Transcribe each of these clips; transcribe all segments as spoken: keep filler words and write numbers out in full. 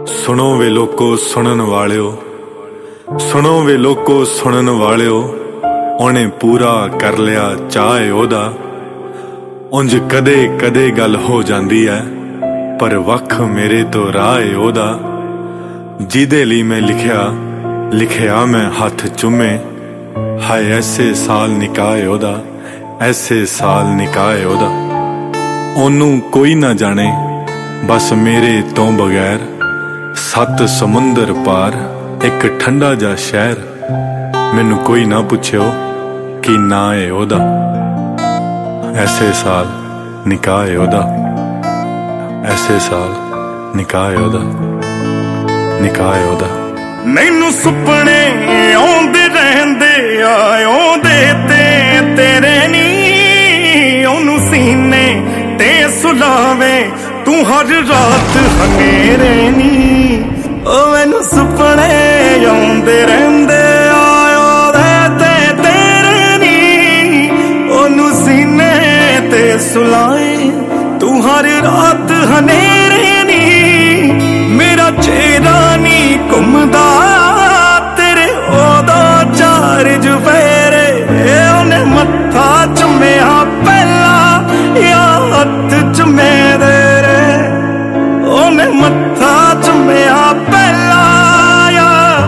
सुनो वे लोको सुनन वालियो, सुनो वे लोको सुनन वालियो, उन्हें पूरा कर लिया चाहे ओदा। उंज कदे कदे गल हो जांदी है, पर वख मेरे तो राह ओदा। जिदे ली मैं लिखिया लिखिया मैं हथ चुमे, हाय ऐसे साल निकाए ओदा, ऐसे साल निकाए ओदा। ओनू कोई ना जाने बस मेरे तो बगैर, सत समुंदर पार एक ठंडा जा शहर। मैनू कोई ना पुछियो कि ना है ओदा, ऐसे साल निकाह है ओदा, ऐसे साल निकाह है ओदा, निकाह है ओदा। मैनू सुपने आउंदे रहंदे आउंदे ते तेरे नी, ओनू सीने ते सुलावे तू हर रात हनेरे नी। ओ मैनू सुपने आउंदे रहंदे आउंदे ते तेरे नी, ओनू सीने ते सुलाए तू हर रात हनेरे नी। मेरा चेहरा नी घुमदा तेरे ओदा चार चुफेरे, उन्हें मत्था चुम्या पहला या हथ चुमे दे रे, उन्हें मत्था चुम्या पहला या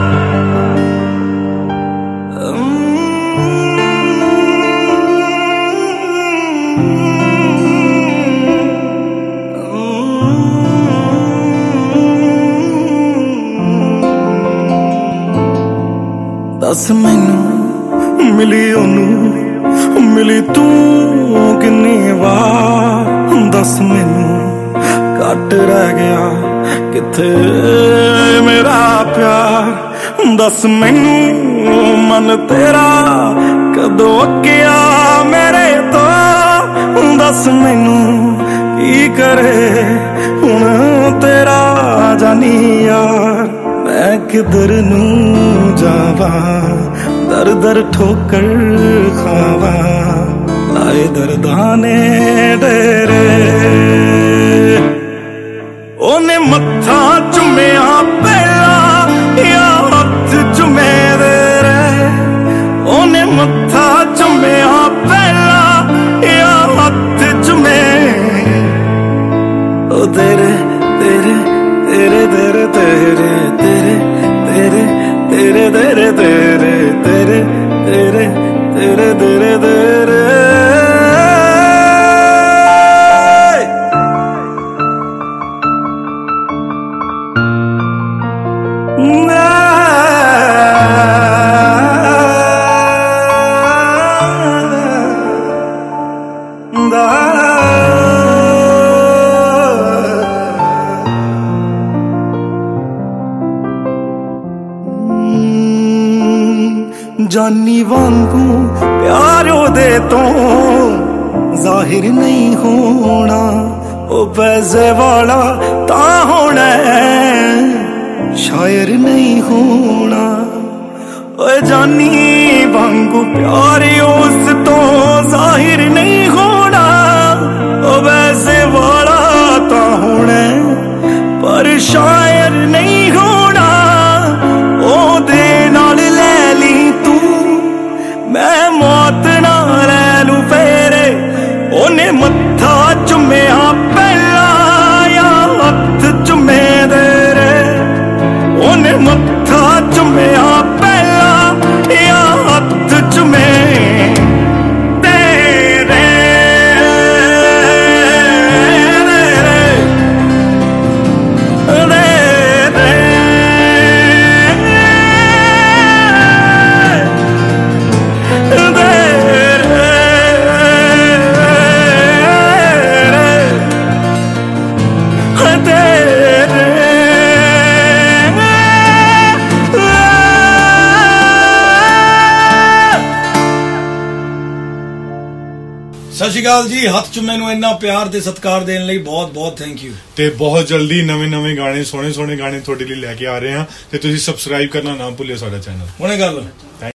दस मैनू मिली ओनू मिली तू किन्नी वार, दस मैनू घट रह गया किथे मेरा प्यार। दस मैनू मन तेरा कदों अकिया मेरे तो, दस मैनू की करे हुण तेरा जानी यार। मैं किधर नू जावा दर दर ठोकर खावा, लाए दरदाने डेरे। ओने मत्था चुम्या पहला या हथ चुमे दे रे, ओने मत्था चुम्या पहला या हथ चुमे। ओ तेरे तेरे तेरे तेरे तेरे तेरे तेरे तेरे तेरे तेरे तेरे तेरे तेरे तेरे तेरे। जानी वांगू प्यार ओदे तो जाहिर नहीं होना, ओ पैसे वाला ता होना शायर नहीं होना। ओ जानी वांगू प्यार उस तो जाहिर नहीं होना, ओ पैसे वाला ता होना पर शायर नहीं होना। ओ दे नाल ले ली तू मैं मौत ना ले लू फेरे, ओने मत्था चुम्या पहला या हथ चुमे दे रे, ओने मत्था चुम्या पहला या हथ चुमे तेरे। सत श्री अकाल जी। हथ चुम्मे नूं इन्ना प्यार ते सत्कार देने लई बहुत बहुत थैंक यू। ते बहुत जल्दी नवे नवे गाने सोहने सोहने गाने तुहाडे लई लैके आ रहे हैं, ते तुसीं सबसक्राइब करना ना भुल्लिओ साडा चैनल। हुणे गल